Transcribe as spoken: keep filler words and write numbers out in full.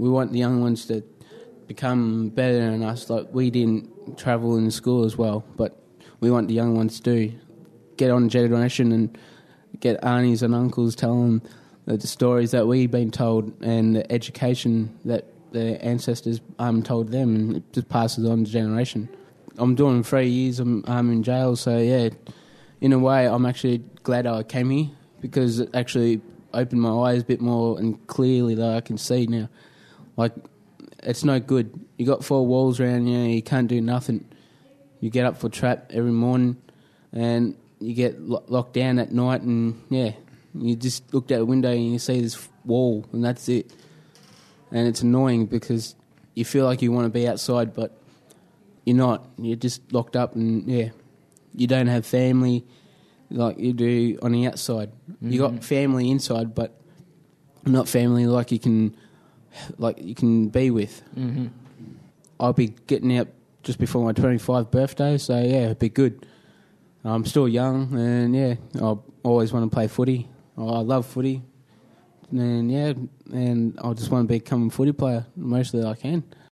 we want the young ones to become better than us. Like, we didn't travel in school as well, but we want the young ones to get on generation and get aunties and uncles telling them the stories that we've been told and the education that their ancestors um, told them, and it just passes on to generation. I'm doing three years, I'm, I'm in jail, so yeah, in a way I'm actually glad I came here because it actually opened my eyes a bit more and clearly that I can see now. Like, it's no good. You got four walls around you, you can't do nothing. You get up for trap every morning and you get lo- locked down at night, and yeah, you just look out the window and you see this wall and that's it. And it's annoying because you feel like you want to be outside, but you're not. You're just locked up, and yeah, you don't have family like you do on the outside. Mm-hmm. You got family inside, but not family like you can like you can be with. Mm-hmm. I'll be getting out just before my twenty-fifth birthday, so yeah, it'd be good. I'm still young, and yeah, I always want to play footy. I love footy, and yeah, and I just want to become a footy player mostly I can.